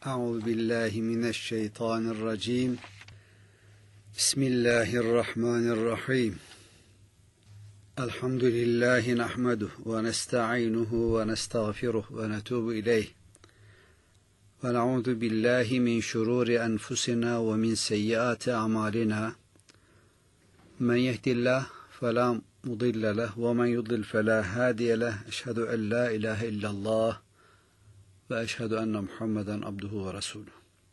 Euzu billahi mineşşeytanirracim. Bismillahirrahmanirrahim. Elhamdülillahi nahmeduhu ve nesta'inuhu ve nestağfiruhu ve netubu ileyh. Ve na'udzu billahi min şururi enfusina ve min seyyiati a'malina. Men yehdihillahu fela mudille lehu ve men yudlil fela hadiye lehu. Eşhedü en la ilahe illallah ve eşhedü enne Muhammeden abduhu ve resuluhu.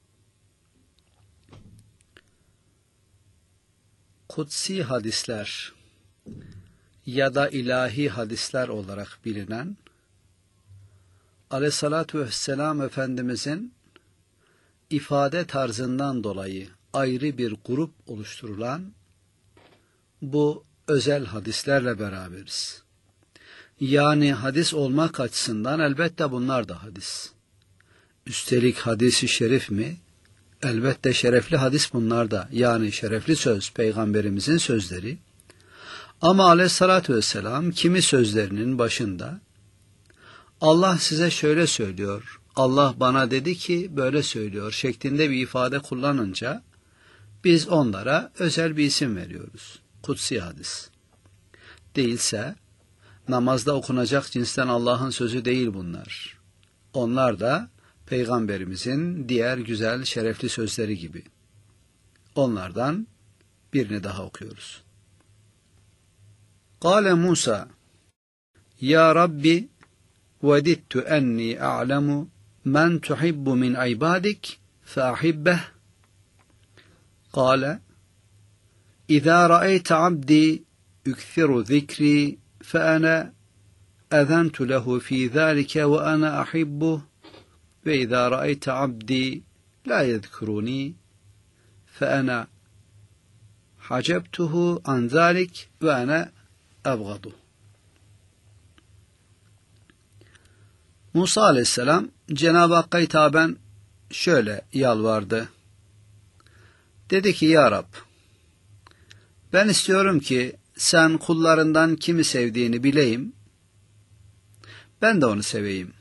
Kutsi hadisler ya da ilahi hadisler olarak bilinen, Aleyhissalatu vesselam Efendimizin ifade tarzından dolayı ayrı bir grup oluşturulan bu özel hadislerle beraberiz. Yani hadis olmak açısından elbette bunlar da hadis. Üstelik hadis-i şerif mi? Elbette şerefli hadis bunlar da. Yani şerefli söz, Peygamberimizin sözleri. Ama Aleyhissalatü vesselam kimi sözlerinin başında Allah size şöyle söylüyor, Allah bana dedi ki böyle söylüyor şeklinde bir ifade kullanınca biz onlara özel bir isim veriyoruz. Kutsi hadis. Değilse namazda okunacak cinsten Allah'ın sözü değil bunlar. Onlar da Peygamberimizin diğer güzel, şerefli sözleri gibi. Onlardan birini daha okuyoruz. Kâle Musa, Ya Rabbi, vedittu enni a'lemu men tuhibbu min ibadik feahibbeh. Kâle, İzâ ra'eyte abdi yükthiru zikri فأنا أذنت له في ذلك وأنا أحبه وإذا رأيت عبدي لا يذكرني فأنا حجبته عن ذلك وأنا أبغضه. Musa Aleyhisselam Cenab-ı Hakk'a hitaben şöyle yalvardı. Dedi ki Ya Rab, ben istiyorum ki sen kullarından kimi sevdiğini bileyim, ben de onu seveyim.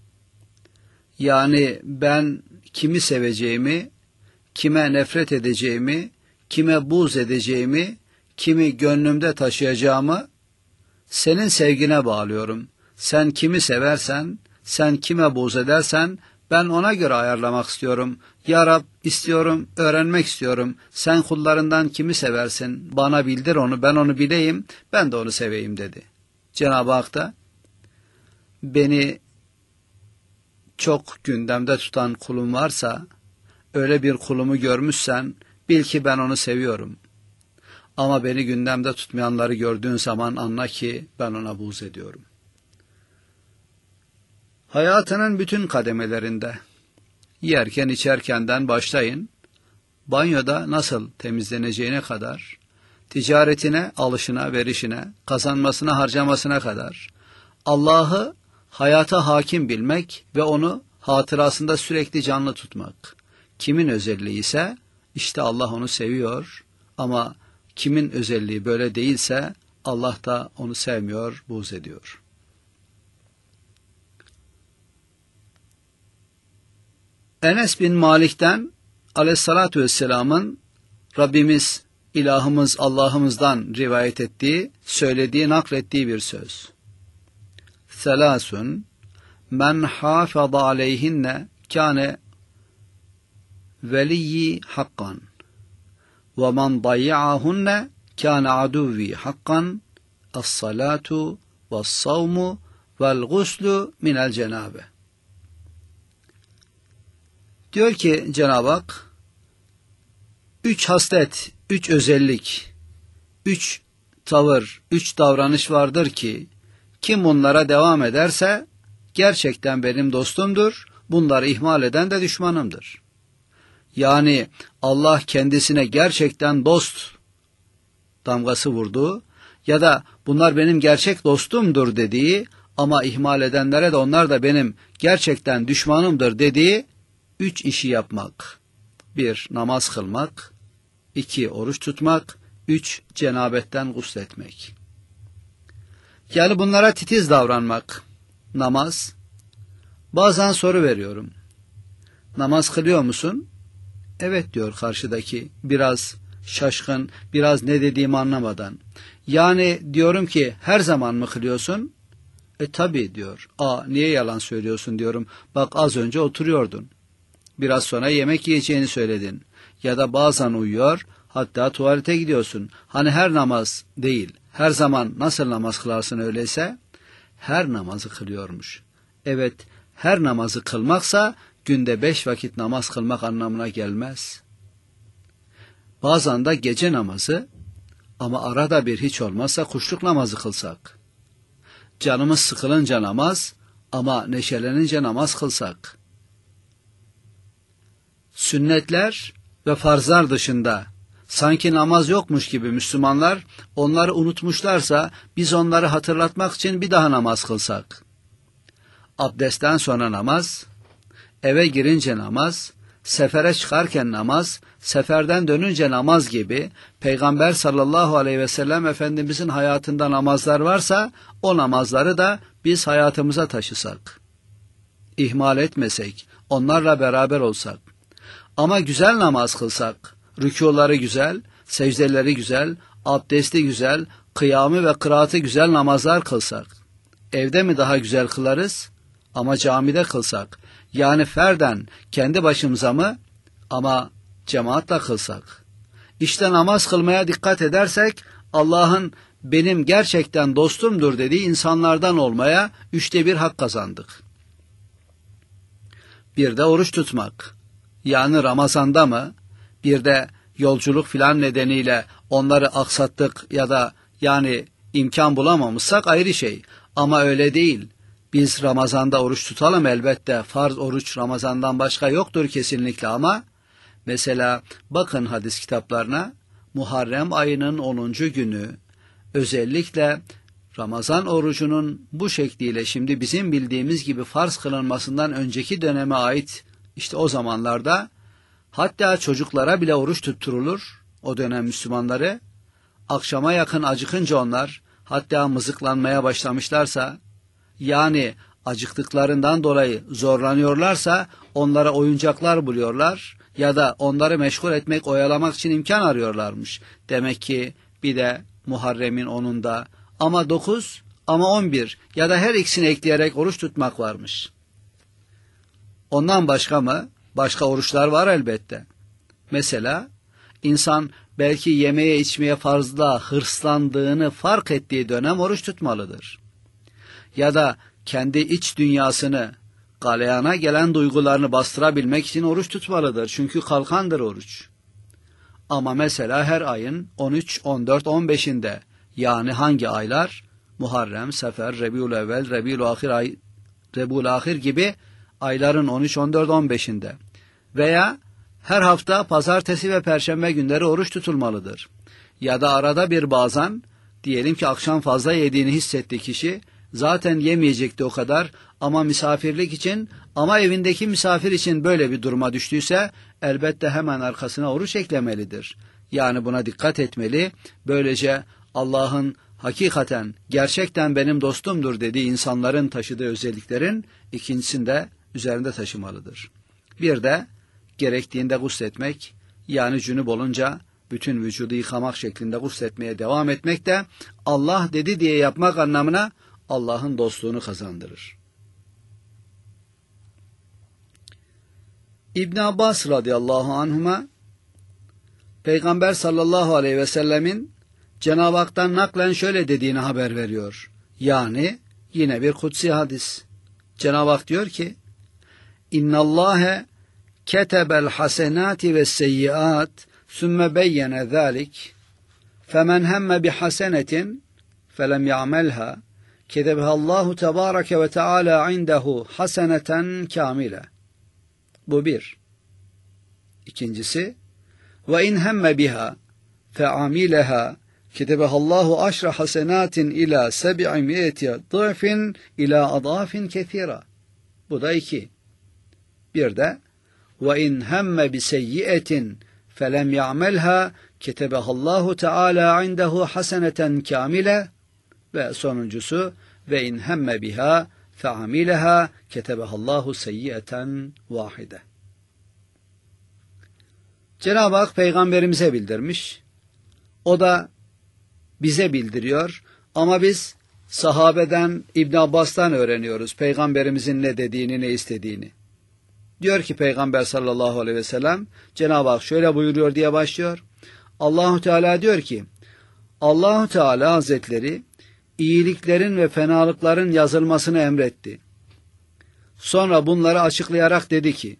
Yani ben kimi seveceğimi, kime nefret edeceğimi, kime buğz edeceğimi, kimi gönlümde taşıyacağımı senin sevgine bağlıyorum. Sen kimi seversen, sen kime buğz edersen ben ona göre ayarlamak istiyorum. Ya Rab, istiyorum, öğrenmek istiyorum. Sen kullarından kimi seversin? Bana bildir onu, ben onu bileyim, ben de onu seveyim dedi. Cenab-ı Hak da beni çok gündemde tutan kulum varsa, öyle bir kulumu görmüşsen, bil ki ben onu seviyorum. Ama beni gündemde tutmayanları gördüğün zaman anla ki ben ona buğz ediyorum. Hayatının bütün kademelerinde, yerken içerkenden başlayın, banyoda nasıl temizleneceğine kadar, ticaretine, alışına, verişine, kazanmasına, harcamasına kadar, Allah'ı hayata hakim bilmek ve onu hatırasında sürekli canlı tutmak. Kimin özelliği ise, işte Allah onu seviyor ama kimin özelliği böyle değilse, Allah da onu sevmiyor, buğz ediyor. Enes bin Malik'ten Aleyhissalatü vesselamın Rabbimiz, ilahımız, Allah'ımızdan rivayet ettiği, söylediği, naklettiği bir söz. Selâsun men hâfeza aleyhinne kâne veliyyi hakkan ve men dayya'ahunne kâne aduvvi hakkan es-salâtu ve's-savmu vel-guslu minel cenâbe. Diyor ki Cenab-ı Hak, 3 haslet, 3 özellik, 3 tavır, 3 davranış vardır ki, kim bunlara devam ederse, gerçekten benim dostumdur, bunları ihmal eden de düşmanımdır. Yani Allah kendisine gerçekten dost damgası vurduğu ya da bunlar benim gerçek dostumdur dediği ama ihmal edenlere de onlar da benim gerçekten düşmanımdır dediği 3 işi yapmak. 1. Namaz kılmak. 2. Oruç tutmak. 3. Cenabetten gusletmek. Yani bunlara titiz davranmak. Namaz. Bazen soru veriyorum. namaz kılıyor musun? Evet diyor karşıdaki, biraz şaşkın, biraz ne dediğimi anlamadan. Yani diyorum ki her zaman mı kılıyorsun? Tabii diyor. Niye yalan söylüyorsun diyorum. Bak az önce oturuyordun. Biraz sonra yemek yiyeceğini söyledin. Ya da bazen uyuyor, hatta tuvalete gidiyorsun. Hani her namaz değil, her zaman nasıl namaz kılarsın öyleyse? Her namazı kılıyormuş. Evet, her namazı kılmaksa günde 5 vakit namaz kılmak anlamına gelmez. Bazen de gece namazı, ama arada bir hiç olmazsa kuşluk namazı kılsak. Canımız sıkılınca namaz, ama neşelenince namaz kılsak. Sünnetler ve farzlar dışında sanki namaz yokmuş gibi Müslümanlar onları unutmuşlarsa biz onları hatırlatmak için bir daha namaz kılsak. Abdestten sonra namaz, eve girince namaz, sefere çıkarken namaz, seferden dönünce namaz gibi Peygamber sallallahu aleyhi ve sellem Efendimizin hayatında namazlar varsa o namazları da biz hayatımıza taşısak. İhmal etmesek, onlarla beraber olsak. Ama güzel namaz kılsak, rükûları güzel, secdeleri güzel, abdesti güzel, kıyamı ve kıraatı güzel namazlar kılsak. Evde mi daha güzel kılarız? Ama camide kılsak. Yani ferden kendi başımıza mı? Ama cemaatle kılsak. İşte namaz kılmaya dikkat edersek Allah'ın benim gerçekten dostumdur dediği insanlardan olmaya 1/3 hak kazandık. Bir de oruç tutmak. Yani Ramazan'da mı? Bir de yolculuk filan nedeniyle onları aksattık ya da yani imkan bulamamışsak ayrı şey. Ama öyle değil. Biz Ramazan'da oruç tutalım elbette. Farz oruç Ramazan'dan başka yoktur kesinlikle ama mesela bakın hadis kitaplarına Muharrem ayının 10. günü özellikle Ramazan orucunun bu şekliyle şimdi bizim bildiğimiz gibi farz kılınmasından önceki döneme ait işte o zamanlarda hatta çocuklara bile oruç tutturulur o dönem Müslümanları. Akşama yakın acıkınca onlar hatta mızıklanmaya başlamışlarsa yani acıktıklarından dolayı zorlanıyorlarsa onlara oyuncaklar buluyorlar ya da onları meşgul etmek, oyalamak için imkan arıyorlarmış. Demek ki bir de Muharrem'in 10'unda ama 9 ama 11 ya da her ikisini ekleyerek oruç tutmak varmış. Ondan başka mı? Başka oruçlar var elbette. Mesela insan belki yemeye içmeye fazla hırslandığını fark ettiği dönem oruç tutmalıdır. Ya da kendi iç dünyasını, galeyana gelen duygularını bastırabilmek için oruç tutmalıdır. Çünkü kalkandır oruç. Ama mesela her ayın 13, 14, 15'inde yani hangi aylar? Muharrem, Sefer, Rebiülevvel, Rebiülahir gibi ayların 13, 14, 15'inde veya her hafta pazartesi ve perşembe günleri oruç tutulmalıdır. Ya da arada bir bazen diyelim ki akşam fazla yediğini hissetti kişi, zaten yemeyecekti o kadar ama misafirlik için ama evindeki misafir için böyle bir duruma düştüyse elbette hemen arkasına oruç eklemelidir. Yani buna dikkat etmeli. Böylece Allah'ın hakikaten gerçekten benim dostumdur dediği insanların taşıdığı özelliklerin ikincisini de üzerinde taşımalıdır. Bir de gerektiğinde gusletmek yani cünüp olunca bütün vücudu yıkamak şeklinde gusletmeye devam etmek de Allah dedi diye yapmak anlamına Allah'ın dostluğunu kazandırır. İbn Abbas radıyallahu anhuma Peygamber sallallahu aleyhi ve sellemin Cenab-ı Hak'tan naklen şöyle dediğini haber veriyor. Yani yine bir kutsi hadis. Cenab-ı Hak diyor ki İnnallâhe ketebel hasenâti ve seyyiat sümme beyyene zâlik femen hemme bihasenetin felem ya'melha ketebehallahu tebâreke ve teâlâ indehu haseneten kâmile. Bu bir. İkincisi ve in hemme biha fe'amileha ketebehallahu aşra hasenatin ila 700 ضعfin ila adafin kethira. Bu da 2. Bir de ve in hemme bi seyyiatin felem ya'melha ketebehallahu teala indehu haseneten kamile ve sonuncusu ve in hemme biha fe'amileha ketebehallahu seyyiaten vahide. Cenab-ı Hak peygamberimize bildirmiş. O da bize bildiriyor. Ama biz sahabeden, İbn Abbas'tan öğreniyoruz peygamberimizin ne dediğini, ne istediğini. Diyor ki Peygamber sallallahu aleyhi ve sellem, Cenab-ı Hak şöyle buyuruyor diye başlıyor. Allahu Teala diyor ki, Allahu Teala Hazretleri iyiliklerin ve fenalıkların yazılmasını emretti. Sonra bunları açıklayarak dedi ki,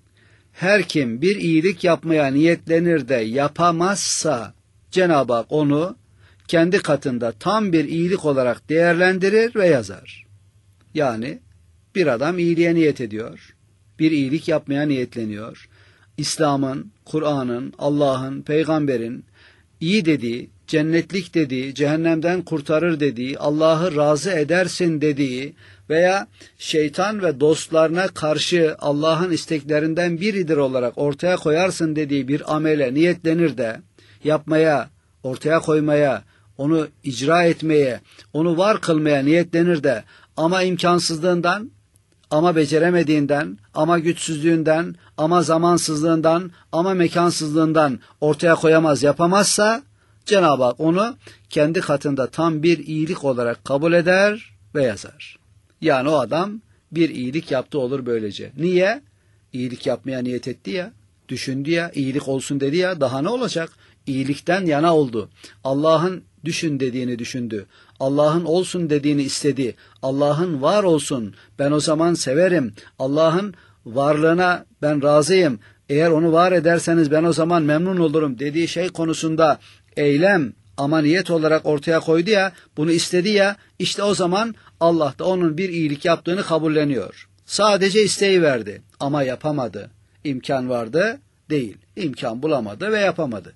her kim bir iyilik yapmaya niyetlenir de yapamazsa Cenab-ı Hak onu kendi katında tam bir iyilik olarak değerlendirir ve yazar. Yani bir adam iyiliğe niyet ediyor, bir iyilik yapmaya niyetleniyor. İslam'ın, Kur'an'ın, Allah'ın, peygamberin iyi dediği, cennetlik dediği, cehennemden kurtarır dediği, Allah'ı razı edersin dediği veya şeytan ve dostlarına karşı Allah'ın isteklerinden biridir olarak ortaya koyarsın dediği bir amele niyetlenir de yapmaya, ortaya koymaya, onu icra etmeye, onu var kılmaya niyetlenir de ama imkansızlığından, ama beceremediğinden, ama güçsüzlüğünden, ama zamansızlığından, ama mekansızlığından ortaya koyamaz, yapamazsa Cenab-ı Hak onu kendi katında tam bir iyilik olarak kabul eder ve yazar. Yani o adam bir iyilik yaptı olur böylece. Niye? İyilik yapmaya niyet etti ya, düşündü ya, iyilik olsun dedi ya, daha ne olacak? İyilikten yana oldu. Allah'ın düşün dediğini düşündü. Allah'ın olsun dediğini istedi. Allah'ın var olsun, ben o zaman severim. Allah'ın varlığına ben razıyım. Eğer onu var ederseniz ben o zaman memnun olurum dediği şey konusunda eylem ama niyet olarak ortaya koydu ya, bunu istedi ya, işte o zaman Allah da onun bir iyilik yaptığını kabulleniyor. Sadece isteği verdi ama yapamadı. İmkan vardı, değil. İmkan bulamadı ve yapamadı.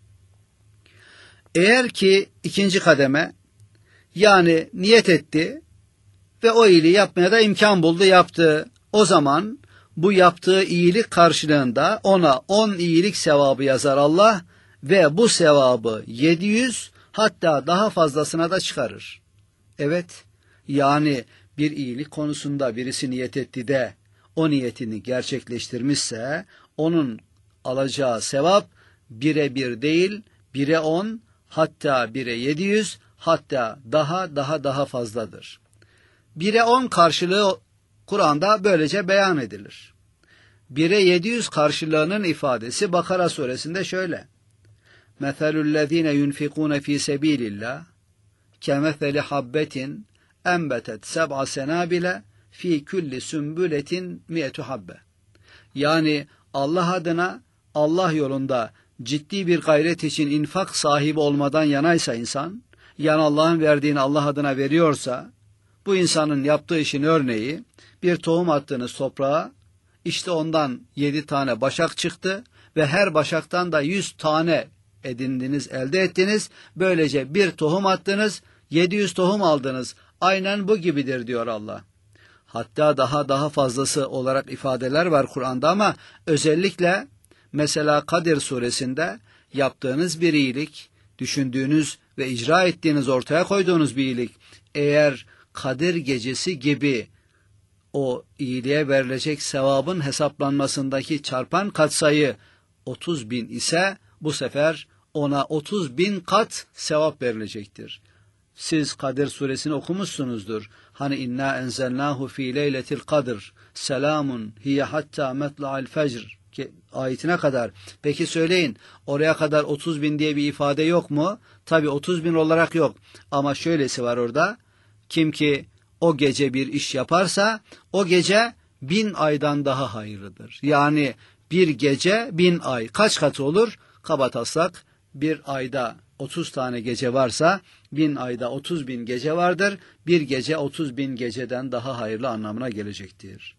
Eğer ki ikinci kademe, yani niyet etti ve o iyiliği yapmaya da imkan buldu, yaptı. O zaman bu yaptığı iyilik karşılığında ona 10 iyilik sevabı yazar Allah ve bu sevabı 700 hatta daha fazlasına da çıkarır. Evet, yani bir iyilik konusunda birisi niyet etti de o niyetini gerçekleştirmişse onun alacağı sevap 1'e 1 değil, 1'e 10 hatta 1'e 700 hatta daha fazladır. 1'e 10 karşılığı Kur'an'da böylece beyan edilir. 1'e 700 karşılığının ifadesi Bakara suresinde şöyle. Meselüllezine yunfikune fi sebilillah kemeseli habbetin enbetet seb'a senabile fi kulli sümbületin mi'etu habbe. Yani Allah adına, Allah yolunda ciddi bir gayret için infak sahibi olmadan yanaysa insan, yani Allah'ın verdiğini Allah adına veriyorsa, bu insanın yaptığı işin örneği, bir tohum attığınız toprağa, işte ondan 7 tane başak çıktı ve her başaktan da 100 tane edindiniz, elde ettiniz. Böylece bir tohum attınız, 700 tohum aldınız. Aynen bu gibidir diyor Allah. Hatta daha fazlası olarak ifadeler var Kur'an'da ama özellikle mesela Kadir suresinde yaptığınız bir iyilik, düşündüğünüz ve icra ettiğiniz, ortaya koyduğunuz bir iyilik, eğer Kadir gecesi gibi o iyiliğe verilecek sevabın hesaplanmasındaki çarpan katsayı 30.000 ise bu sefer ona 30.000 kat sevap verilecektir. Siz Kadir suresini okumuşsunuzdur. Hani inna enzelnahu fi leyletil kadr selamun hiye hatta metla'il fecr ayetine kadar. Peki söyleyin, oraya kadar 30.000 diye bir ifade yok mu? Tabi 30.000 olarak yok ama şöylesi var orada. Kim ki o gece bir iş yaparsa o gece 1000 aydan daha hayırlıdır. Yani bir gece 1000 ay kaç katı olur? Kabataslak bir ayda 30 tane gece varsa 1000 ayda 30.000 gece vardır. Bir gece 30.000 geceden daha hayırlı anlamına gelecektir.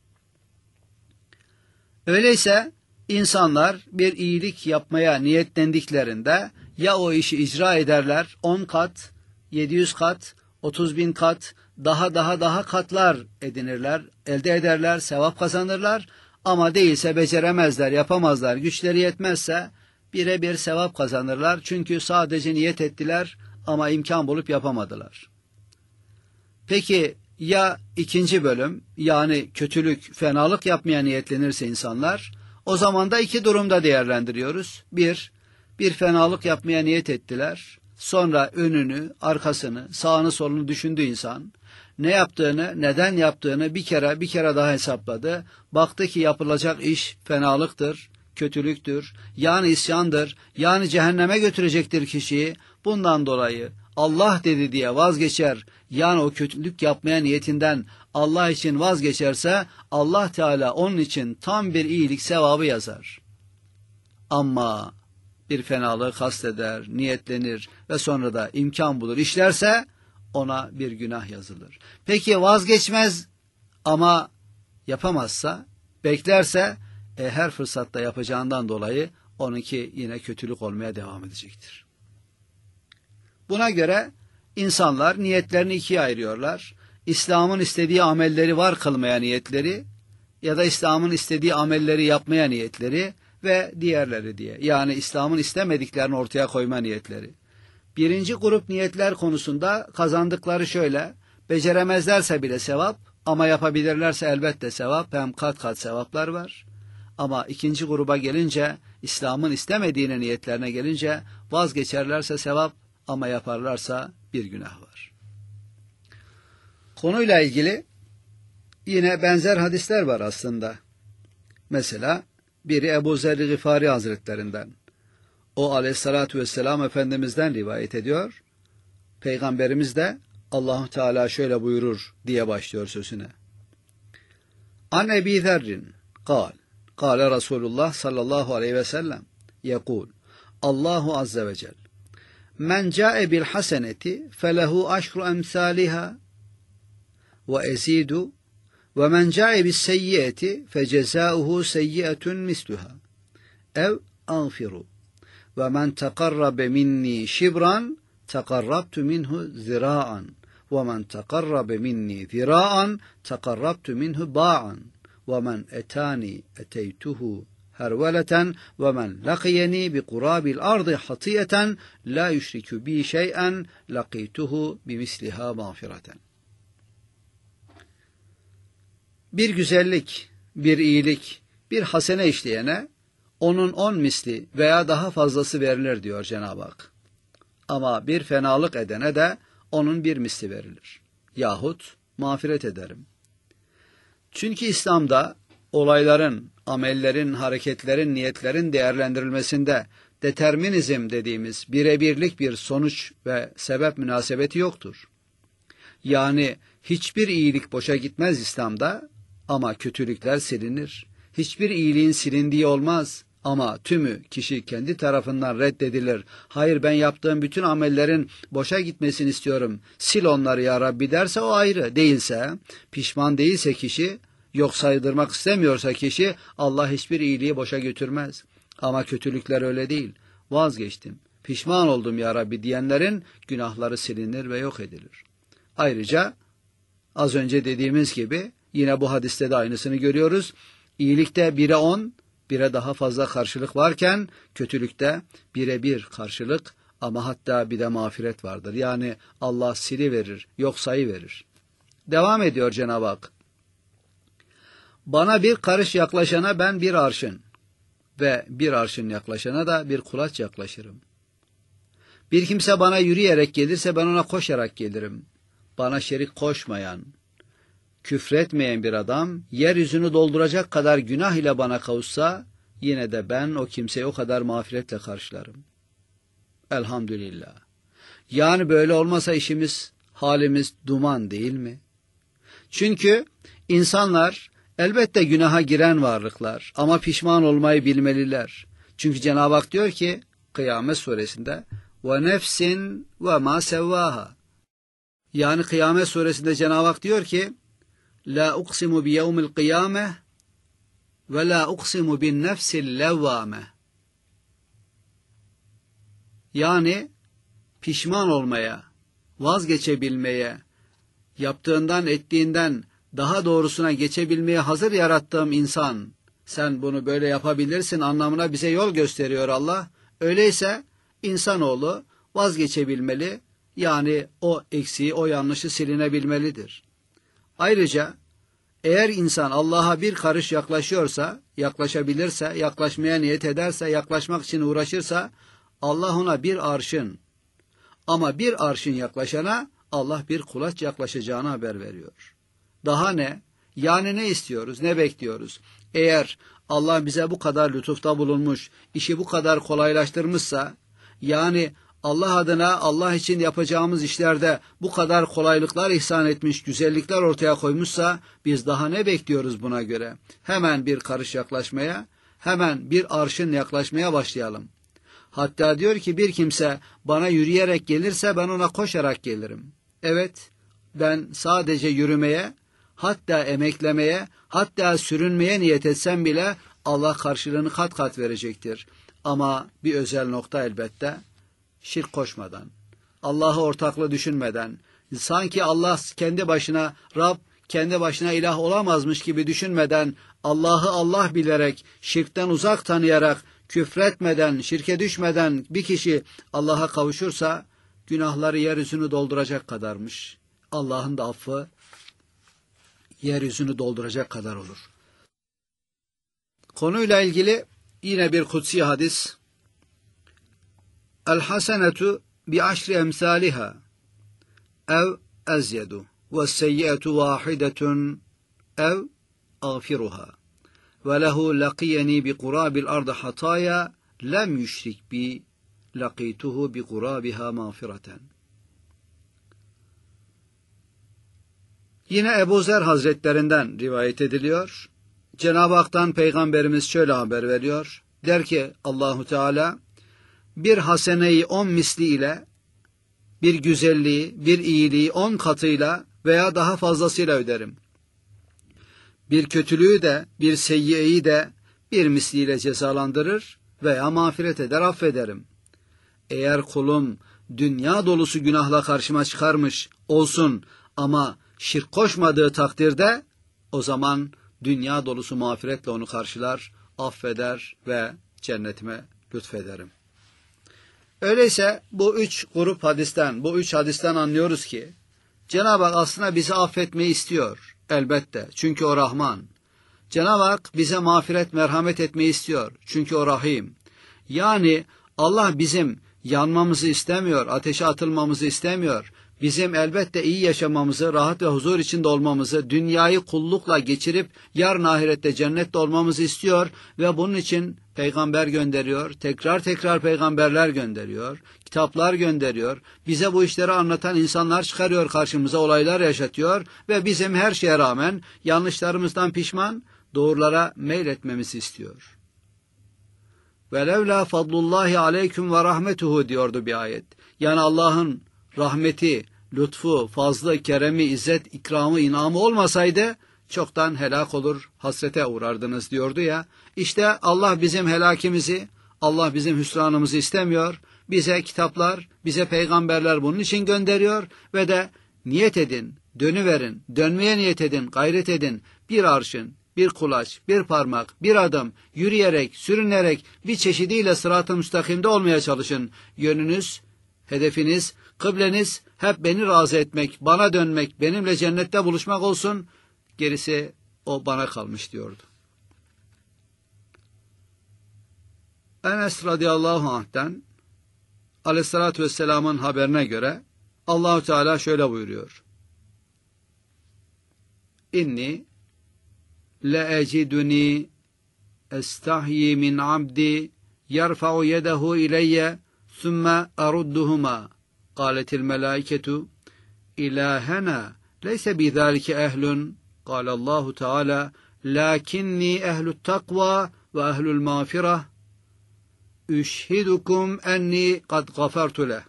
Öyleyse insanlar bir iyilik yapmaya niyetlendiklerinde ya o işi icra ederler 10 kat, 700 kat, 30.000 kat, daha katlar edinirler, elde ederler, sevap kazanırlar. Ama değilse beceremezler, yapamazlar, güçleri yetmezse 1'e 1 sevap kazanırlar. Çünkü sadece niyet ettiler ama imkan bulup yapamadılar. Peki ya ikinci bölüm, yani kötülük, fenalık yapmaya niyetlenirse insanlar, O zaman da iki durumda değerlendiriyoruz. Bir fenalık yapmaya niyet ettiler. Sonra önünü, arkasını, sağını, solunu düşündü insan. Ne yaptığını, neden yaptığını bir kere daha hesapladı. Baktı ki yapılacak iş fenalıktır, kötülüktür, yani isyandır, yani cehenneme götürecektir kişiyi. Bundan dolayı Allah dedi diye vazgeçer, yani o kötülük yapmaya niyetinden Allah için vazgeçerse Allah Teala onun için tam bir iyilik sevabı yazar. Ama bir fenalığı kasteder, niyetlenir ve sonra da imkan bulur işlerse ona bir günah yazılır. Peki vazgeçmez ama yapamazsa, beklerse her fırsatta yapacağından dolayı onunki yine kötülük olmaya devam edecektir. Buna göre insanlar niyetlerini ikiye ayırıyorlar. İslam'ın istediği amelleri var kılmaya niyetleri ya da İslam'ın istediği amelleri yapmaya niyetleri ve diğerleri diye. Yani İslam'ın istemediklerini ortaya koyma niyetleri. Birinci grup niyetler konusunda kazandıkları şöyle: beceremezlerse bile sevap ama yapabilirlerse elbette sevap, hem kat kat sevaplar var. Ama ikinci gruba gelince, İslam'ın istemediğine niyetlerine gelince vazgeçerlerse sevap ama yaparlarsa bir günah var. Konuyla ilgili yine benzer hadisler var aslında. Mesela biri Ebu Zer-i Gıfari Hazretlerinden. O aleyhissalatü vesselam Efendimiz'den rivayet ediyor. Peygamberimiz de Allah-u Teala şöyle buyurur diye başlıyor sözüne. An Ebi Zerrin kâle Resulullah sallallahu aleyhi ve sellem yekul Allahu azze ve cel men câe bil haseneti felehu aşru emsâliha ve ezidu ve men câe bis seyyiyeti fecezâuhu seyyiyetun misluha ev ağfiru ve men tekarrabe minni şibran tekarrabtu minhu zira'an ve men tekarrabe minni zira'an tekarrabtu minhu ba'an ve men etani eteytuhu herveleten ve men laqiyeni bi kurabil ardı hatiyeten la yüşrikü bi şey'en laqituhu bi misliha mağfireten. Bir güzellik, bir iyilik, bir hasene işleyene onun 10 misli veya daha fazlası verilir diyor Cenab-ı Hak. Ama bir fenalık edene de onun bir misli verilir. Yahut mağfiret ederim. Çünkü İslam'da olayların, amellerin, hareketlerin, niyetlerin değerlendirilmesinde determinizm dediğimiz birebirlik bir sonuç ve sebep münasebeti yoktur. Yani hiçbir iyilik boşa gitmez İslam'da ama kötülükler silinir. Hiçbir iyiliğin silindiği olmaz ama tümü kişi kendi tarafından reddedilir. Hayır, ben yaptığım bütün amellerin boşa gitmesini istiyorum, sil onları ya Rabbi derse o ayrı. Değilse, pişman değilse kişi, yok saydırmak istemiyorsa kişi, Allah hiçbir iyiliği boşa götürmez. Ama kötülükler öyle değil. Vazgeçtim, pişman oldum ya Rabbi diyenlerin günahları silinir ve yok edilir. Ayrıca az önce dediğimiz gibi yine bu hadiste de aynısını görüyoruz. İyilikte 1'e 10, 1'e daha fazla karşılık varken kötülükte 1'e 1 karşılık ama hatta bir de mağfiret vardır. Yani Allah siliverir, yok sayıverir. Devam ediyor Cenab-ı Hak. Bana bir karış yaklaşana ben bir arşın ve bir arşın yaklaşana da bir kulaç yaklaşırım. Bir kimse bana yürüyerek gelirse ben ona koşarak gelirim. Bana şerik koşmayan, küfretmeyen bir adam yeryüzünü dolduracak kadar günah ile bana kavuşsa yine de ben o kimseyi o kadar mağfiretle karşılarım. Elhamdülillah. Yani böyle olmasa işimiz, halimiz duman değil mi? Çünkü insanlar elbette günaha giren varlıklar ama pişman olmayı bilmeliler. Çünkü Cenab-ı Hak diyor ki Kıyamet suresinde ve nefsin ve ma sevvaha. Yani Kıyamet suresinde Cenab-ı Hak diyor ki la uqsimu bi yevmil kıyameh ve la uqsimu bin nefsil levvame. Yani pişman olmaya, vazgeçebilmeye, yaptığından ettiğinden daha doğrusuna geçebilmeye hazır yarattığım insan, sen bunu böyle yapabilirsin anlamına bize yol gösteriyor Allah. Öyleyse insanoğlu vazgeçebilmeli, yani o eksiği, o yanlışı silinebilmelidir. Ayrıca eğer insan Allah'a bir karış yaklaşıyorsa yaklaşabilirse, yaklaşmaya niyet ederse, yaklaşmak için uğraşırsa Allah ona bir arşın, ama bir arşın yaklaşana Allah bir kulaç yaklaşacağını haber veriyor. Daha ne? Yani ne istiyoruz, ne bekliyoruz? Eğer Allah bize bu kadar lütufta bulunmuş, işi bu kadar kolaylaştırmışsa, yani Allah adına, Allah için yapacağımız işlerde bu kadar kolaylıklar ihsan etmiş, güzellikler ortaya koymuşsa, biz daha ne bekliyoruz buna göre? Hemen bir karış yaklaşmaya, hemen bir arşın yaklaşmaya başlayalım. Hatta diyor ki bir kimse bana yürüyerek gelirse ben ona koşarak gelirim. Evet, ben sadece yürümeye, hatta emeklemeye, hatta sürünmeye niyet etsem bile Allah karşılığını kat kat verecektir. Ama bir özel nokta elbette, şirk koşmadan, Allah'ı ortaklı düşünmeden, sanki Allah kendi başına Rab, kendi başına ilah olamazmış gibi düşünmeden, Allah'ı Allah bilerek, şirkten uzak tanıyarak, küfretmeden, şirke düşmeden bir kişi Allah'a kavuşursa, günahları yeryüzünü dolduracak kadarmış. Allah'ın da affı yeryüzünü dolduracak kadar olur. Konuyla ilgili yine bir kutsi hadis. El hasenetu bi aşri emsaliha ev ezyedu ve seyyiyetu vahidetun ev ağfiruha ve lehu laqiyeni bi kurabil ardı hataya lem yüşrik bi laqituhu bi kurabiha mağfireten. Yine Ebu Zer Hazretlerinden rivayet ediliyor. Cenab-ı Hak'tan Peygamberimiz şöyle haber veriyor. Der ki Allahu Teala, bir haseneyi 10 misli ile, bir güzelliği, bir iyiliği 10 katıyla veya daha fazlasıyla öderim. Bir kötülüğü de, bir seyyiyeyi de bir misliyle cezalandırır veya mağfiret eder, affederim. Eğer kulum dünya dolusu günahla karşıma çıkarmış olsun ama şirk koşmadığı takdirde, o zaman dünya dolusu mağfiretle onu karşılar, affeder ve cennetime lütfederim. Öyleyse bu üç grup hadisten, bu üç hadisten anlıyoruz ki Cenab-ı Hak aslında bizi affetmeyi istiyor elbette. Çünkü o Rahman. Cenab-ı Hak bize mağfiret, merhamet etmeyi istiyor. Çünkü o Rahim. Yani Allah bizim yanmamızı istemiyor, ateşe atılmamızı istemiyor. Bizim elbette iyi yaşamamızı, rahat ve huzur içinde olmamızı, dünyayı kullukla geçirip yarın ahirette cennette olmamızı istiyor ve bunun için peygamber gönderiyor, tekrar peygamberler gönderiyor, kitaplar gönderiyor, bize bu işleri anlatan insanlar çıkarıyor karşımıza, olaylar yaşatıyor ve bizim her şeye rağmen yanlışlarımızdan pişman, doğrulara meyletmemizi istiyor. وَلَوْلَا فَضْلُ اللّٰهِ عَلَيْكُمْ وَرَحْمَتُهُ diyordu bir ayet. Yani Allah'ın rahmeti, lütfu, fazlı, keremi, izzet, ikramı, inamı olmasaydı çoktan helak olur, hasrete uğrardınız diyordu ya. İşte Allah bizim helakimizi, Allah bizim hüsranımızı istemiyor. Bize kitaplar, bize peygamberler bunun için gönderiyor ve de niyet edin, dönüverin, dönmeye niyet edin, gayret edin. Bir arşın, bir kulaç, bir parmak, bir adım, yürüyerek, sürünerek bir çeşidiyle sırat-ı müstakimde olmaya çalışın. Yönünüz, hedefiniz, kıbleniz hep beni razı etmek, bana dönmek, benimle cennette buluşmak olsun. Gerisi o bana kalmış diyordu. Enes radıyallahu anh'ten aleyhissalatü vesselamın haberine göre Allahu Teala şöyle buyuruyor. İnni le'eciduni estahyi min abdi yerfa'u yedehu ileyye sümme arudduhuma. قالت الملائكة إلهنا ليس بذلك أهل قال الله تعالى لكني أهل التقوى وأهل المغفرة أشهدكم أني قد غفرت له.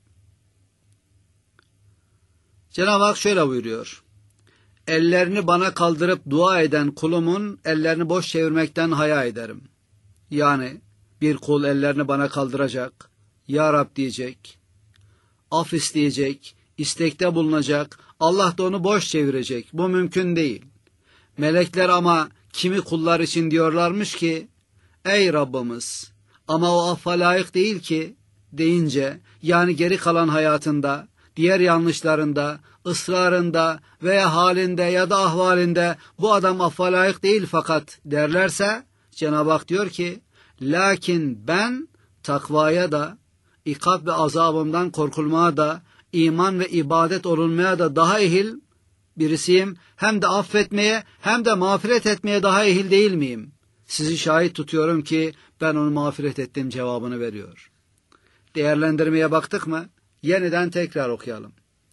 Cenab-ı Hak şöyle buyuruyor. Ellerini bana kaldırıp dua eden kulumun ellerini boş çevirmekten haya ederim. Yani bir kul ellerini bana kaldıracak, Ya Rab diyecek, af isteyecek, istekte bulunacak, Allah da onu boş çevirecek. Bu mümkün değil. Melekler ama kimi kullar için diyorlarmış ki, ey Rabbimiz, ama o affa layık değil ki deyince, yani geri kalan hayatında, diğer yanlışlarında, ısrarında veya halinde ya da ahvalinde bu adam affa layık değil fakat derlerse, Cenab-ı Hak diyor ki, lakin ben takvaya da, ikab ve azabımdan korkulmaya da, iman ve ibadet olunmaya da daha ehil birisiyim. Hem de affetmeye hem de mağfiret etmeye daha ehil değil miyim? Sizi şahit tutuyorum ki ben onu mağfiret ettim cevabını veriyor. Değerlendirmeye baktık mı? Yeniden tekrar okuyalım.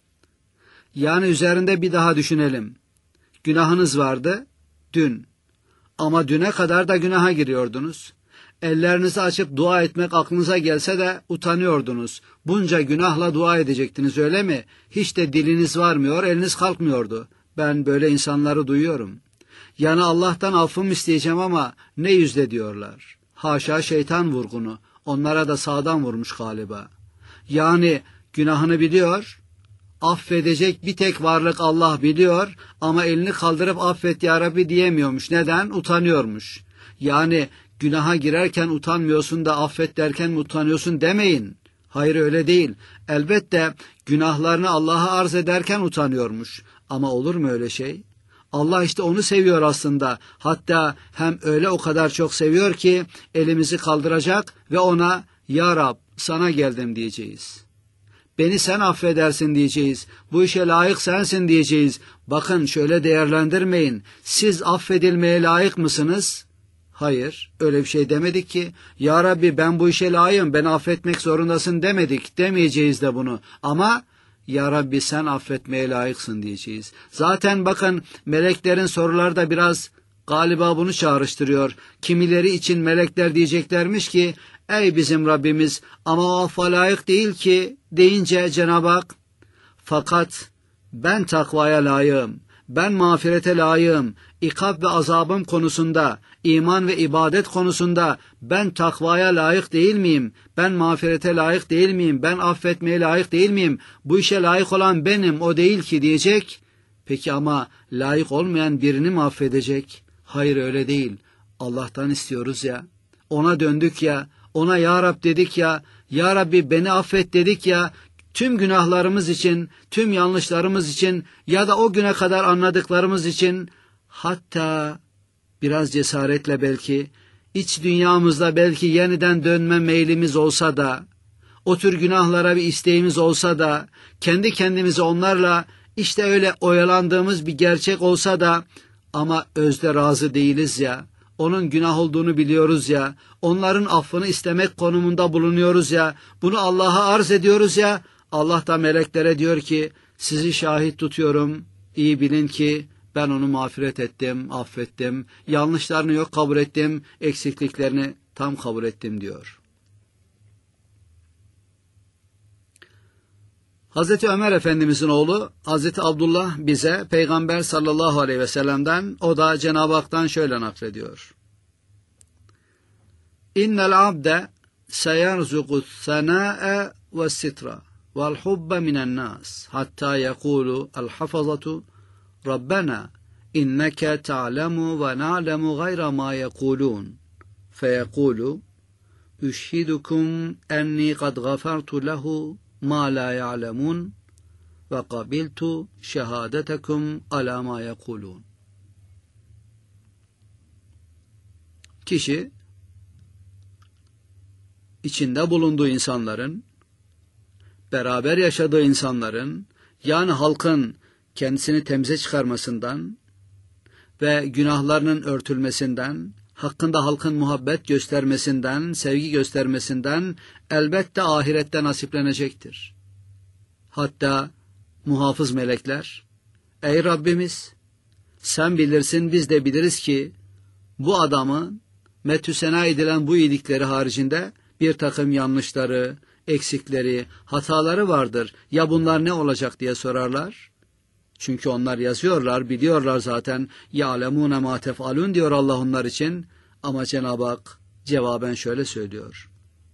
Yani üzerinde bir daha düşünelim. Günahınız vardı dün. Ama düne kadar da günaha giriyordunuz. Ellerinizi açıp dua etmek aklınıza gelse de utanıyordunuz. Bunca günahla dua edecektiniz, öyle mi? Hiç de diliniz varmıyor, eliniz kalkmıyordu. Ben böyle insanları duyuyorum. Yani Allah'tan affım isteyeceğim ama ne yüzle diyorlar. Haşa, şeytan vurgunu. Onlara da sağdan vurmuş galiba. Yani günahını biliyor, affedecek bir tek varlık Allah biliyor ama elini kaldırıp affet ya Rabbi diyemiyormuş. Neden? Utanıyormuş. Yani günaha girerken utanmıyorsun da affet derken mi utanıyorsun demeyin. Hayır, öyle değil. Elbette günahlarını Allah'a arz ederken utanıyormuş. Ama olur mu öyle şey? Allah işte onu seviyor aslında. Hatta hem öyle o kadar çok seviyor ki elimizi kaldıracak ve ona ya Rab sana geldim diyeceğiz. Beni sen affedersin diyeceğiz. Bu işe layık sensin diyeceğiz. Bakın şöyle değerlendirmeyin. Siz affedilmeye layık mısınız? Hayır, öyle bir şey demedik ki. Ya Rabbi ben bu işe layığım, beni affetmek zorundasın demedik. Demeyeceğiz de bunu. Ama ya Rabbi sen affetmeye layıksın diyeceğiz. Zaten bakın meleklerin soruları da biraz galiba bunu çağrıştırıyor. Kimileri için melekler diyeceklermiş ki ey bizim Rabbimiz ama o affa layık değil ki deyince Cenab-ı Hak fakat ben takvaya layığım, ben mağfirete layığım, ikab ve azabım konusunda, iman ve ibadet konusunda ben takvaya layık değil miyim? Ben mağfirete layık değil miyim? Ben affetmeye layık değil miyim? Bu işe layık olan benim, o değil ki diyecek. Peki ama layık olmayan birini mi affedecek? Hayır, öyle değil. Allah'tan istiyoruz ya. Ona döndük ya. Ona ya Rab dedik ya. Ya Rabbi beni affet dedik ya. Tüm günahlarımız için, tüm yanlışlarımız için ya da o güne kadar anladıklarımız için, hatta biraz cesaretle belki, iç dünyamızda belki yeniden dönme meylimiz olsa da, o tür günahlara bir isteğimiz olsa da, kendi kendimize onlarla işte öyle oyalandığımız bir gerçek olsa da, ama özde razı değiliz ya, onun günah olduğunu biliyoruz ya, onların affını istemek konumunda bulunuyoruz ya, bunu Allah'a arz ediyoruz ya, Allah da meleklere diyor ki sizi şahit tutuyorum, iyi bilin ki ben onu mağfiret ettim, affettim, yanlışlarını yok kabul ettim, eksikliklerini tam kabul ettim diyor. Hazreti Ömer Efendimizin oğlu Hazreti Abdullah bize Peygamber sallallahu aleyhi ve sellem'den, o da Cenab-ı Hak'tan şöyle naklediyor. İnnel abde seyerzuqus senâe ve sitra vel hubbe minen nas hatta yekulu el hafazatu Rabbena inneke ta'lemu ve na'lemu gayra ma yekulun feyekulu üşhidukum enni kad gafartu lehu ma la ya'lemun ve qabiltu şehadetekum ala ma yekulun. Kişi içinde bulunduğu insanların, beraber yaşadığı insanların, yani halkın kendisini temize çıkarmasından ve günahlarının örtülmesinden, hakkında halkın muhabbet göstermesinden, sevgi göstermesinden elbette ahirette nasiplenecektir. Hatta muhafız melekler, ey Rabbimiz sen bilirsin biz de biliriz ki bu adamın methü sena edilen bu iyilikleri haricinde bir takım yanlışları, eksikleri, hataları vardır. Ya bunlar ne olacak diye sorarlar. Çünkü onlar yazıyorlar, biliyorlar zaten. يَعْلَمُونَ مَا تَفْعَلُونَ diyor Allah onlar için. Ama Cenab-ı Hak cevaben şöyle söylüyor.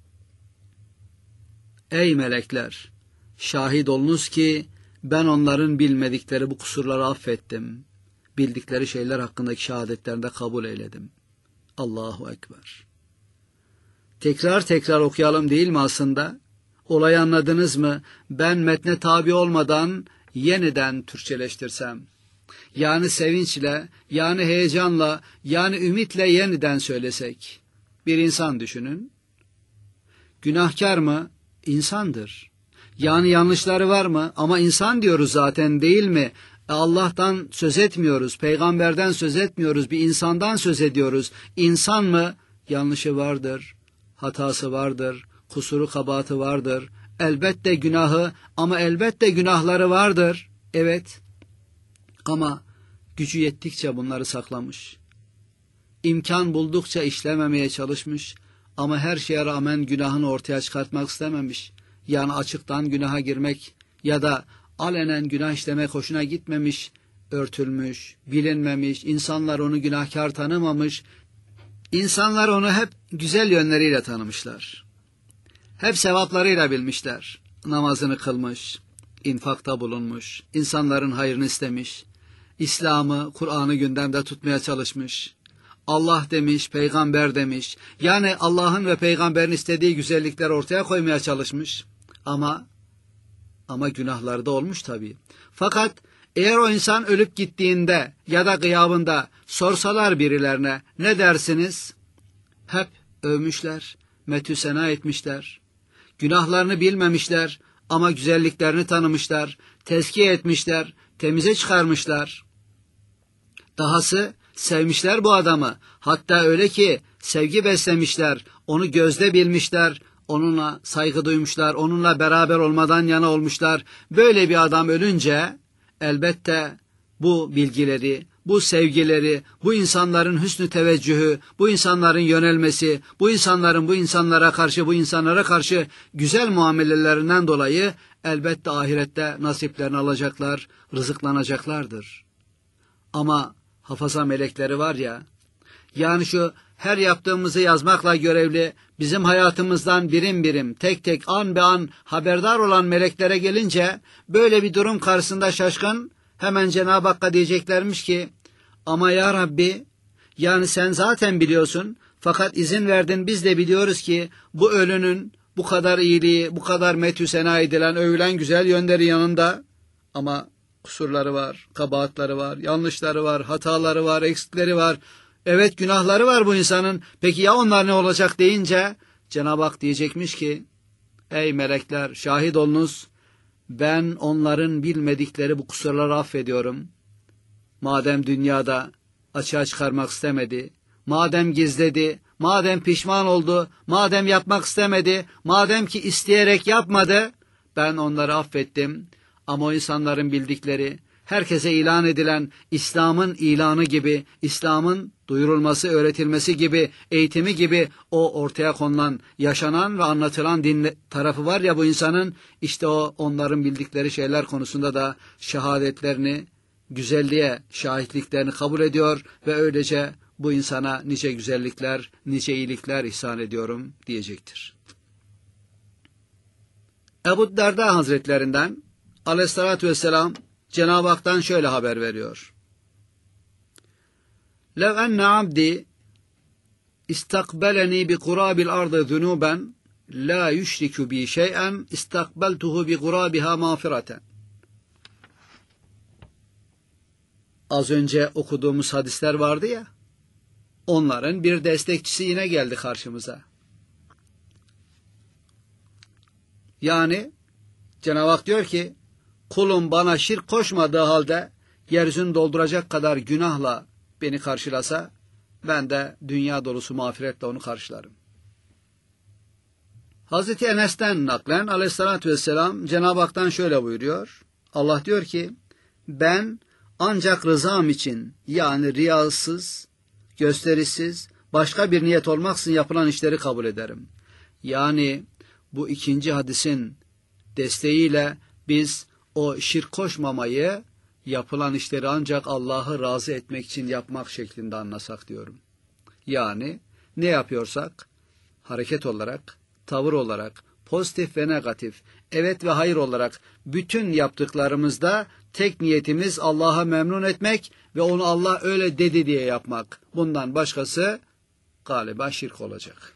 Ey melekler! Şahit olunuz ki ben onların bilmedikleri bu kusurları affettim. Bildikleri şeyler hakkındaki şehadetlerini de kabul eyledim. Allahu Ekber. Tekrar tekrar okuyalım değil mi aslında? Olayı anladınız mı? Ben metne tabi olmadan yeniden Türkçeleştirsem. yani sevinçle, yani heyecanla, yani ümitle yeniden söylesek. Bir insan düşünün. Günahkar mı? İnsandır. Yani yanlışları var mı? Ama insan diyoruz zaten, değil mi? Allah'tan söz etmiyoruz, peygamberden söz etmiyoruz, bir insandan söz ediyoruz. İnsan mı? Yanlışı vardır, hatası vardır, kusuru kabahati vardır. Elbette günahı, ama elbette günahları vardır. Evet, ama gücü yettikçe bunları saklamış. İmkan buldukça işlememeye çalışmış. Ama her şeye rağmen günahını ortaya çıkartmak istememiş. Yani açıktan günaha girmek ya da alenen günah işlemek hoşuna gitmemiş, örtülmüş, bilinmemiş, insanlar onu günahkar tanımamış, insanlar onu hep güzel yönleriyle tanımışlar. Hep sevaplarıyla bilmişler. Namazını kılmış, infakta bulunmuş, insanların hayrını istemiş, İslam'ı, Kur'an'ı gündemde tutmaya çalışmış. Allah demiş, peygamber demiş. Yani Allah'ın ve peygamberin istediği güzellikler ortaya koymaya çalışmış. Ama günahları da olmuş tabii. Fakat eğer o insan ölüp gittiğinde ya da gıyabında sorsalar birilerine ne dersiniz? Hep övmüşler, metü sena etmişler. Günahlarını bilmemişler ama güzelliklerini tanımışlar, tezkiye etmişler, temize çıkarmışlar. Dahası sevmişler bu adamı. Hatta öyle ki sevgi beslemişler, onu gözde bilmişler, onunla saygı duymuşlar, onunla beraber olmadan yana olmuşlar. Böyle bir adam ölünce elbette bu bilgileri, bu sevgileri, bu insanların hüsnü teveccühü, bu insanların yönelmesi, bu insanlara karşı güzel muamelelerinden dolayı elbette ahirette nasiplerini alacaklar, rızıklanacaklardır. Ama hafaza melekleri var ya, yani şu her yaptığımızı yazmakla görevli, bizim hayatımızdan birim birim, tek tek, an be an haberdar olan meleklere gelince, böyle bir durum karşısında şaşkın, hemen Cenab-ı Hakk'a diyeceklermiş ki, ama ya Rabbi, yani sen zaten biliyorsun, fakat izin verdin, biz de biliyoruz ki, bu ölünün bu kadar iyiliği, bu kadar metü sena edilen, övülen güzel yönleri yanında, ama kusurları var, kabahatları var, yanlışları var, hataları var, eksikleri var. Evet, günahları var bu insanın. Peki ya onlar ne olacak deyince Cenab-ı Hak diyecekmiş ki, ey melekler şahit olunuz, ben onların bilmedikleri bu kusurları affediyorum. Madem dünyada açığa çıkarmak istemedi, madem gizledi, madem pişman oldu, madem yapmak istemedi, madem ki isteyerek yapmadı, ben onları affettim. Ama o insanların bildikleri, herkese ilan edilen İslam'ın ilanı gibi, İslam'ın duyurulması, öğretilmesi gibi, eğitimi gibi o ortaya konulan, yaşanan ve anlatılan din tarafı var ya bu insanın, işte o onların bildikleri şeyler konusunda da şehadetlerini, güzelliğe şahitliklerini kabul ediyor ve öylece bu insana nice güzellikler, nice iyilikler ihsan ediyorum diyecektir. Ebu Derda Hazretlerinden Aleyhissalatü vesselam Cenab-ı Hak'tan şöyle haber veriyor. لَوْ اَنَّ عَبْدِ اِسْتَقْبَلَنِي بِقُرَابِ الْاَرْضِ ذُنُوبًا لَا يُشْرِكُ بِي شَيْئًا اِسْتَقْبَلْتُهُ بِقُرَابِهَا مَغْفِرَةً. Az önce okuduğumuz hadisler vardı ya, onların bir destekçisi yine geldi karşımıza. Yani Cenab-ı Hak diyor ki, kulum bana şirk koşmadığı halde yeryüzünü dolduracak kadar günahla beni karşılasa, ben de dünya dolusu mağfiretle onu karşılarım. Hazreti Enes'ten naklen Aleyhisselatü vesselam Cenab-ı Hak'tan şöyle buyuruyor. Allah diyor ki, ben ancak rızam için, yani riyasız, gösterişsiz, başka bir niyet olmaksızın yapılan işleri kabul ederim. Yani bu ikinci hadisin desteğiyle biz o şirk koşmamayı, yapılan işleri ancak Allah'ı razı etmek için yapmak şeklinde anlasak diyorum. Yani ne yapıyorsak, hareket olarak, tavır olarak, pozitif ve negatif, evet ve hayır olarak bütün yaptıklarımızda tek niyetimiz Allah'a memnun etmek ve onu Allah öyle dedi diye yapmak. Bundan başkası galiba şirk olacak.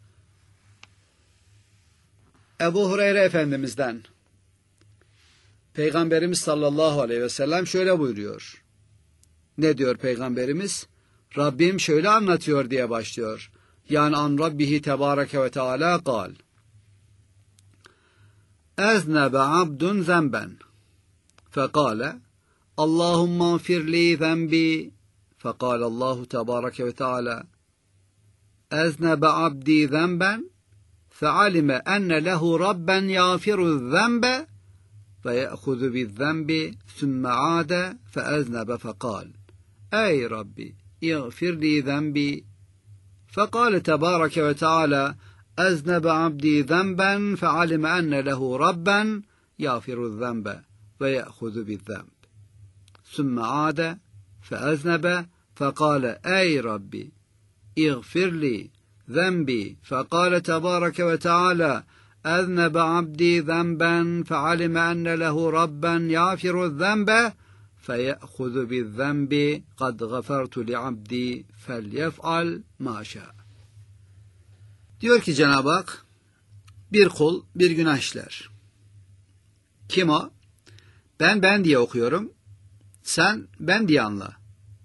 Ebu Hureyre Efendimiz'den Peygamberimiz sallallahu aleyhi ve sellem şöyle buyuruyor. Ne diyor Peygamberimiz? Rabbim şöyle anlatıyor diye başlıyor. Yani an Rabbihi tebareke ve teala kal. Eznebe abdun zemben. Fekale Allahumma firli zembi. Fekale Allahu tebareke ve teala Eznebe abdi zemben. Fealime enne lehu rabben yağfiru zembe. فيأخذ بالذنب ثم عاد فأذنب فقال أي ربي اغفر لي ذنبي فقال تبارك وتعالى أذنب عبدي ذنبا فعلم أن له ربا يغفر الذنب ويأخذ بالذنب ثم عاد فأذنب فقال أي ربي اغفر لي ذنبي فقال تبارك وتعالى أذنب عبدي ذنبا فعلم أن له ربا يغفر الذنب فيأخذ بالذنب قد غفرت لعبدي فليفعل ما شاء. Diyor ki Cenab-ı Hak, bir kul bir günah işler. Kim o? Ben diye okuyorum. Sen ben diye anla.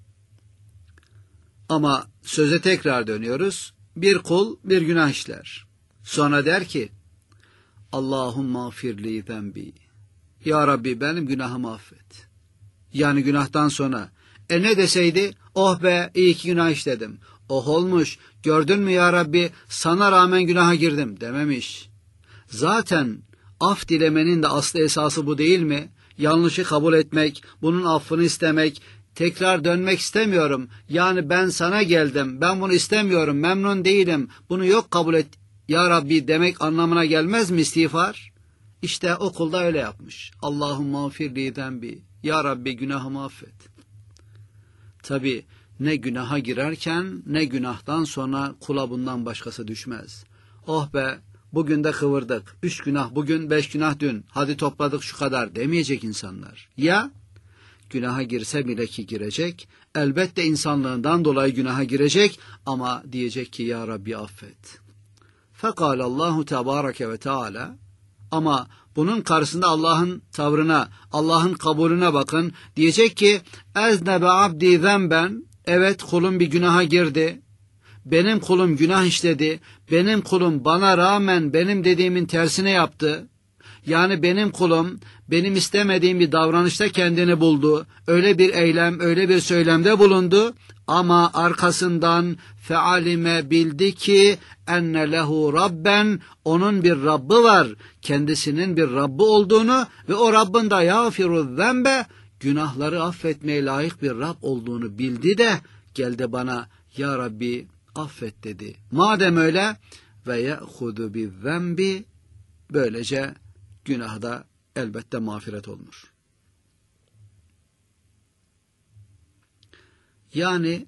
Ama söze tekrar dönüyoruz. Bir kul bir günah işler. Sonra der ki Allahumma firli zembi. Ya Rabbi benim günahımı affet. Yani günahtan sonra. Ne deseydi? Oh be iyi ki günah işledim. Oh olmuş. Gördün mü ya Rabbi sana rağmen günaha girdim dememiş. Zaten af dilemenin de aslı esası bu değil mi? Yanlışı kabul etmek, bunun affını istemek, tekrar dönmek istemiyorum. Yani ben sana geldim, ben bunu istemiyorum, memnun değilim, bunu yok kabul et. Ya Rabbi demek anlamına gelmez mi istiğfar? İşte o kul da öyle yapmış. Allahumma firli zembi. Ya Rabbi günahımı affet. Tabi ne günaha girerken ne günahtan sonra kula bundan başkası düşmez. Oh be bugün de kıvırdık. 3 günah bugün 5 günah dün. Hadi topladık şu kadar demeyecek insanlar. Ya günaha girse bile ki girecek. Elbette insanlığından dolayı günaha girecek ama diyecek ki ya Rabbi affet. Fekâle Allahu Tebareke ve Teala ama bunun karşısında Allah'ın tavrına, Allah'ın kabulüne bakın. Diyecek ki eznebe abdi zemben. Evet kulum bir günaha girdi. Benim kulum günah işledi. Benim kulum bana rağmen benim dediğimin tersine yaptı. Yani benim kulum benim istemediğim bir davranışta kendini buldu. Öyle bir eylem, öyle bir söylemde bulundu. Ama arkasından fealime bildi ki enne lehu rabben onun bir Rabbi var. Kendisinin bir Rabbi olduğunu ve o Rabbin de yağfiru zembe günahları affetmeye layık bir Rab olduğunu bildi de geldi bana ya Rabbi affet dedi. Madem öyle ve ye'hudu bi zembi böylece günahda elbette mağfiret olunur. Yani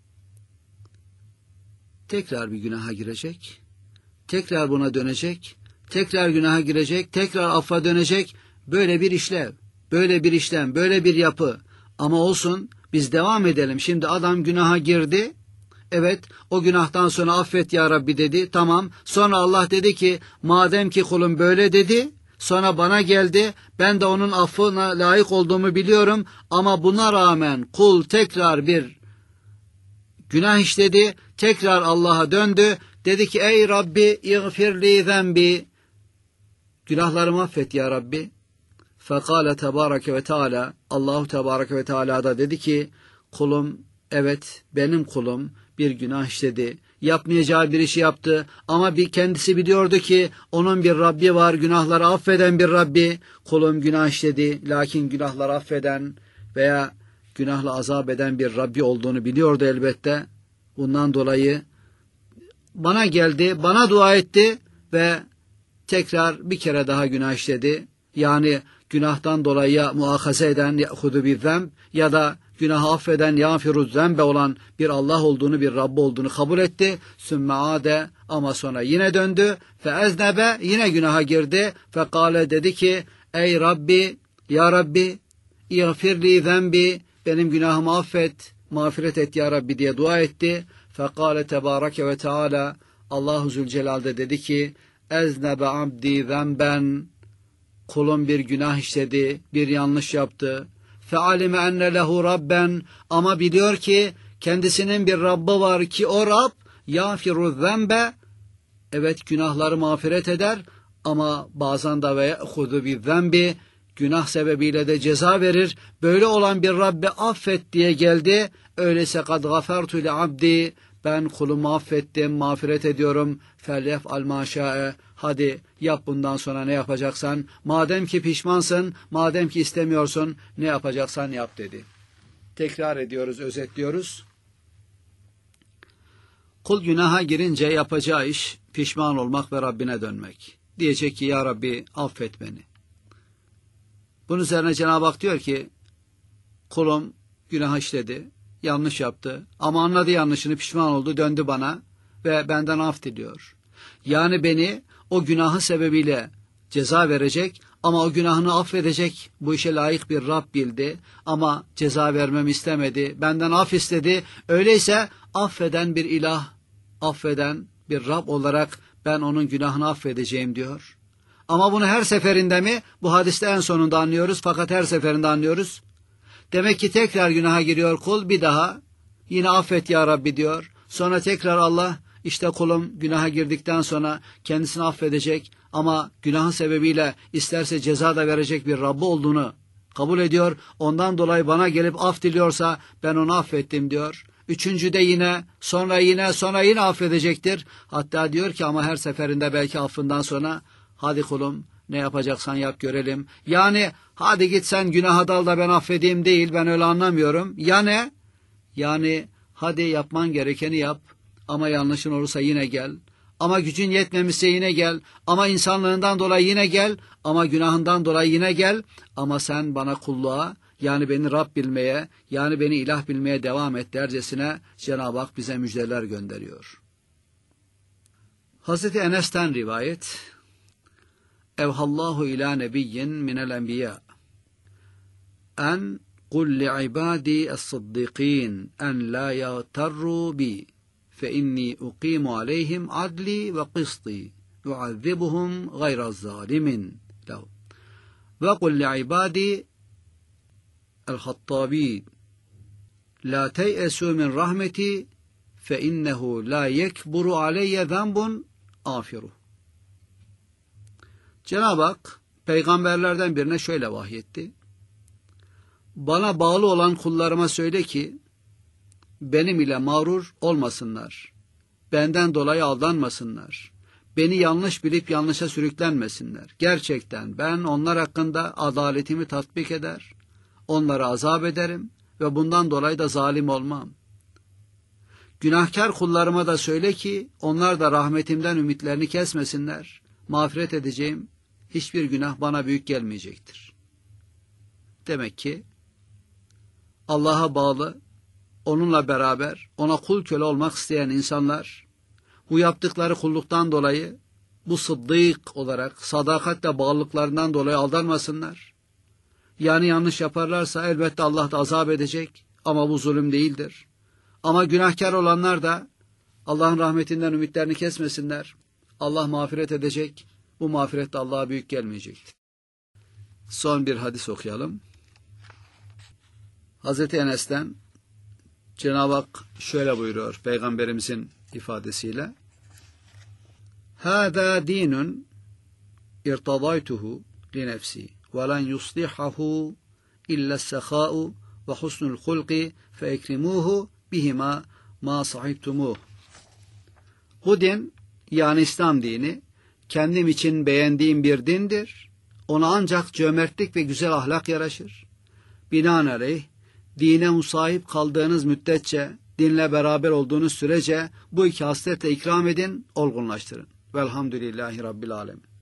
tekrar bir günaha girecek, tekrar buna dönecek, tekrar günaha girecek, tekrar affa dönecek. Böyle bir işlev, böyle bir işlem, böyle bir yapı. Ama olsun biz devam edelim. Şimdi adam günaha girdi. Evet o günahtan sonra affet ya Rabbi dedi. Tamam. Sonra Allah dedi ki madem ki kulum böyle dedi. Sonra bana geldi. Ben de onun affına layık olduğumu biliyorum. Ama buna rağmen kul tekrar bir günah işledi. Tekrar Allah'a döndü. Dedi ki ey Rabbi iğfirli zembi. Günahlarımı affet ya Rabbi. Fekale tebareke ve teala. Allahu tebareke ve teala da dedi ki kulum evet benim kulum bir günah işledi. Yapmayacağı bir işi yaptı ama kendisi biliyordu ki onun bir Rabbi var, günahları affeden bir Rabbi. Kulum günah işledi lakin günahları affeden veya günahla azap eden bir Rabbi olduğunu biliyordu elbette. Bundan dolayı bana geldi, bana dua etti ve tekrar bir kere daha günah işledi. Yani günahtan dolayı ya muakaze eden ye'hudu bizzemb ya da günahı affeden yağfiru zembe olan bir Allah olduğunu, bir Rabb olduğunu kabul etti. Sümme ade ama sonra yine döndü. Fe eznebe yine günaha girdi. Fekale dedi ki ey Rabbi, ya Rabbi, iğfirli zembi benim günahımı affet, mağfiret et ya Rabbi diye dua etti. Fekale tebareke ve teala Allahu Zülcelal'de dedi ki eznebe abdi zemben kulum bir günah işledi, bir yanlış yaptı. فَعَلِمَ اَنَّ لَهُ رَبَّنْ Ama biliyor ki kendisinin bir Rabbi var ki o Rab يَغْفِرُ الذَّنْبَ Evet, günahları mağfiret eder ama bazen de ve hudu bir zembi günah sebebiyle de ceza verir. Böyle olan bir Rabbi affet diye geldi. Öyleyse kad gafertu li abdi ben kulumu affettim, mağfiret ediyorum. Felyef'al maşa'e hadi yap bundan sonra ne yapacaksan. Madem ki pişmansın, madem ki istemiyorsun ne yapacaksan yap dedi. Tekrar ediyoruz, özetliyoruz. Kul günaha girince yapacağı iş pişman olmak ve Rabbine dönmek. Diyecek ki ya Rabbi affet beni. Bunun üzerine Cenab-ı Hak diyor ki kulum günah işledi, yanlış yaptı ama anladı yanlışını, pişman oldu, döndü bana ve benden af diliyor. Yani beni o günahı sebebiyle ceza verecek ama o günahını affedecek bu işe layık bir Rab bildi ama ceza vermemi istemedi, benden af istedi. Öyleyse affeden bir ilah, affeden bir Rab olarak ben onun günahını affedeceğim diyor. Ama bunu her seferinde mi? Bu hadiste en sonunda anlıyoruz fakat her seferinde anlıyoruz. Demek ki tekrar günaha giriyor kul, bir daha yine affet ya Rabbi diyor. Sonra tekrar Allah işte kulum günaha girdikten sonra kendisini affedecek ama günahın sebebiyle isterse ceza da verecek bir Rabbi olduğunu kabul ediyor. Ondan dolayı bana gelip af diliyorsa ben onu affettim diyor. Üçüncüde yine sonra yine affedecektir. Hatta diyor ki ama her seferinde belki affından sonra hadi kulum ne yapacaksan yap görelim. Yani hadi git sen günaha dal da ben affedeyim değil, ben öyle anlamıyorum. Ya ne? Yani hadi yapman gerekeni yap ama yanlışın olursa yine gel. Ama gücün yetmemişse yine gel. Ama insanlığından dolayı yine gel. Ama günahından dolayı yine gel. Ama sen bana kulluğa yani beni Rab bilmeye yani beni ilah bilmeye devam et dercesine Cenab-ı Hak bize müjdeler gönderiyor. Hazreti Enes'ten rivayet. Evhallahu ila nebiyyin minel enbiya en kul li'ibadi es-sıddiqin en la yagtarru bi fe inni uqimu aleyhim adli ve kısti uazzibuhum gayra zalimin lehu ve kul li'ibadi el-hattabi la teyesu min rahmeti fe innehu la yekburu aleyye zambun afiruh. Cenab-ı Hak peygamberlerden birine şöyle vahyetti. Bana bağlı olan kullarıma söyle ki benim ile mağrur olmasınlar. Benden dolayı aldanmasınlar. Beni yanlış bilip yanlışa sürüklenmesinler. Gerçekten ben onlar hakkında adaletimi tatbik eder, onları azap ederim ve bundan dolayı da zalim olmam. Günahkar kullarıma da söyle ki onlar da rahmetimden ümitlerini kesmesinler. Mağfiret edeceğim, hiçbir günah bana büyük gelmeyecektir. Demek ki Allah'a bağlı, onunla beraber, ona kul köle olmak isteyen insanlar, bu yaptıkları kulluktan dolayı, bu sıddık olarak, sadakatle bağlılıklarından dolayı aldanmasınlar. Yani yanlış yaparlarsa elbette Allah da azap edecek ama bu zulüm değildir. Ama günahkar olanlar da Allah'ın rahmetinden ümitlerini kesmesinler. Allah mağfiret edecek, bu mağfiret de Allah'a büyük gelmeyecektir. Son bir hadis okuyalım. Hazreti Enes'ten Cenab-ı Hak şöyle buyuruyor Peygamberimizin ifadesiyle. Hâzâ dînun irtadaytuhu li nefsi ve len yuslihahu illa's-sehâ'u ve husnul hulki fe ekrimûhu bihima ma sahibtumuh. Bu din yani İslam dini kendim için beğendiğim bir dindir. Ona ancak cömertlik ve güzel ahlak yaraşır. Binaenaleyh dine musahip kaldığınız müddetçe, dinle beraber olduğunuz sürece bu iki hasletle ikram edin, olgunlaştırın. Velhamdülillahi Rabbil Alemin.